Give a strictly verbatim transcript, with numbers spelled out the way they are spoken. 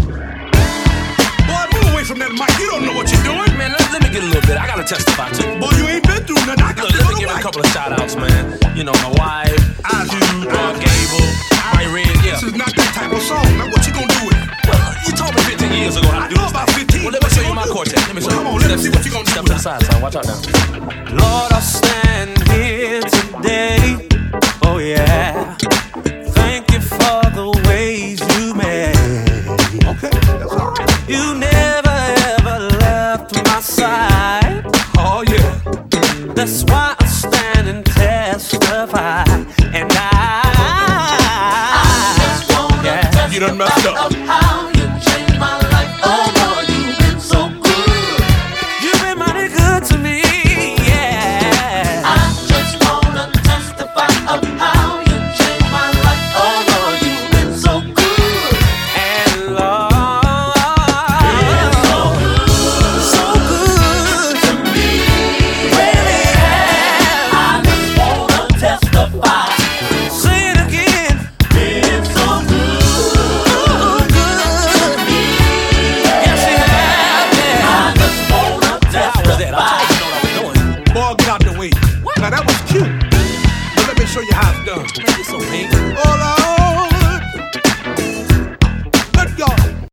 Boy, move away from that mic. You don't know what you're doing. Man, let, let me get a little bit. I gotta testify too. Boy, you ain't been through nothing. I got Look, to let go me to give a mic. couple of shout outs, man. You know, my wife, I do. uh, Gable, my Red, yeah. This is not that type of song. Now what you gonna do with it? Well, you told me fifteen years ago how to I do know this about thing. fifteen. Well, let me What show you you my gonna do? quartet. Let me show Well, you. come on, let me see what you gonna do Step to with the it. side, son. Watch out now. Lord, I stand here today. Oh, yeah. Thank you for the ways you made. Okay, that's all right. You never ever left my side. Oh, yeah. That's why I stand and testify. And I, I just wanna yeah. testify You done messed up. of how you changed my life. Oh Lord, you've been so good. You've been mighty good to me, yeah. I just wanna testify of how you changed my life. Oh Lord, you've been so good. And Lord, So good, so good to me. really have. I just wanna testify. Say it again. Been so good. Ooh, good. Yes, you have, yeah. I just wanna That was it. I testify. told you know what I was doing. Boy, get out the way. Now that was cute. But let me show you how it's done. Man, you're so pink. Hola.